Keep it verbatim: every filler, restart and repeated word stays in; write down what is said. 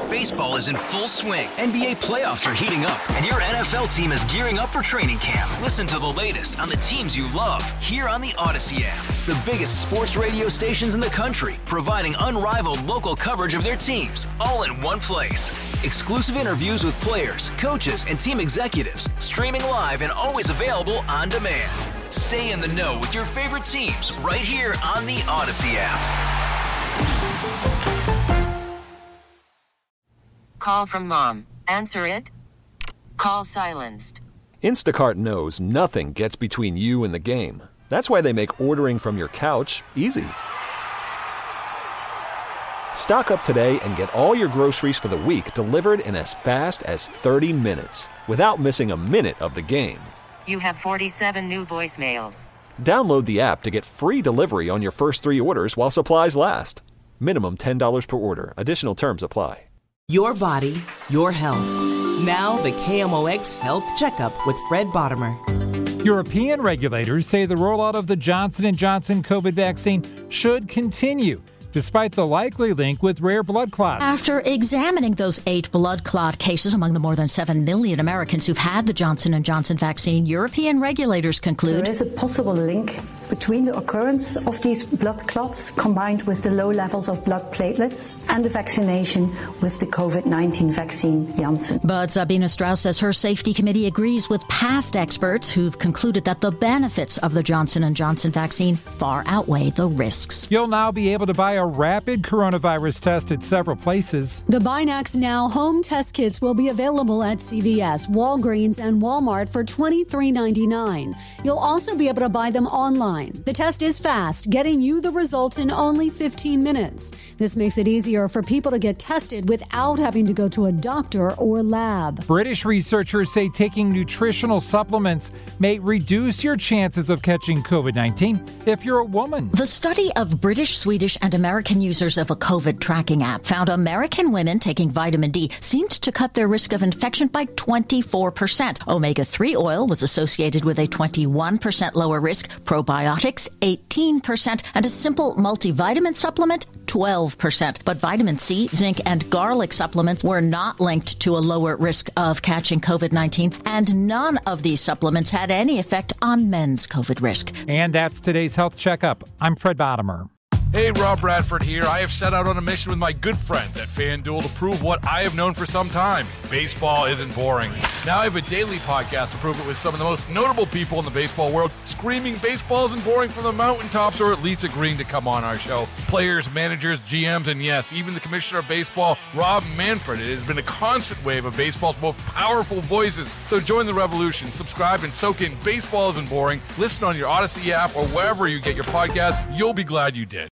Baseball is in full swing. N B A playoffs are heating up, and your N F L team is gearing up for training camp. Listen to the latest on the teams you love here on the Odyssey app. The biggest sports radio stations in the country, providing unrivaled local coverage of their teams, all in one place. Exclusive interviews with players, coaches, and team executives, streaming live and always available on demand. Stay in the know with your favorite teams right here on the Odyssey app. Call from mom. Answer it. Call silenced. Instacart knows nothing gets between you and the game. That's why they make ordering from your couch easy. Stock up today and get all your groceries for the week delivered in as fast as thirty minutes without missing a minute of the game. You have forty-seven new voicemails. Download the app to get free delivery on your first three orders while supplies last. Minimum ten dollars per order. Additional terms apply. Your body, your health. Now the K M O X Health Checkup with Fred Bottomer. European regulators say the rollout of the Johnson and Johnson COVID vaccine should continue, despite the likely link with rare blood clots. After examining those eight blood clot cases among the more than seven million Americans who've had the Johnson and Johnson vaccine, European regulators conclude there is a possible link between the occurrence of these blood clots combined with the low levels of blood platelets and the vaccination with the COVID nineteen vaccine Janssen. But Sabina Strauss says her safety committee agrees with past experts who've concluded that the benefits of the Johnson and Johnson vaccine far outweigh the risks. You'll now be able to buy a rapid coronavirus test at several places. The Binax Now home test kits will be available at C V S, Walgreens, and Walmart for twenty-three ninety-nine. You'll also be able to buy them online. The test is fast, getting you the results in only fifteen minutes. This makes it easier for people to get tested without having to go to a doctor or lab. British researchers say taking nutritional supplements may reduce your chances of catching COVID nineteen if you're a woman. The study of British, Swedish, and American users of a COVID tracking app found American women taking vitamin D seemed to cut their risk of infection by twenty-four percent. omega three oil was associated with a twenty-one percent lower risk, probiotics eighteen percent, and a simple multivitamin supplement twelve percent. But vitamin C, zinc, and garlic supplements were not linked to a lower risk of catching COVID nineteen, and none of these supplements had any effect on men's COVID risk. And that's today's Health Checkup. I'm Fred Bottomer. Hey, Rob Bradford here. I have set out on a mission with my good friends at FanDuel to prove what I have known for some time. Baseball isn't boring. Now I have a daily podcast to prove it with some of the most notable people in the baseball world, screaming baseball isn't boring from the mountaintops, or at least agreeing to come on our show. Players, managers, G Ms, and yes, even the commissioner of baseball, Rob Manfred. It has been a constant wave of baseball's most powerful voices. So join the revolution. Subscribe and soak in Baseball Isn't Boring. Listen on your Odyssey app or wherever you get your podcasts. You'll be glad you did.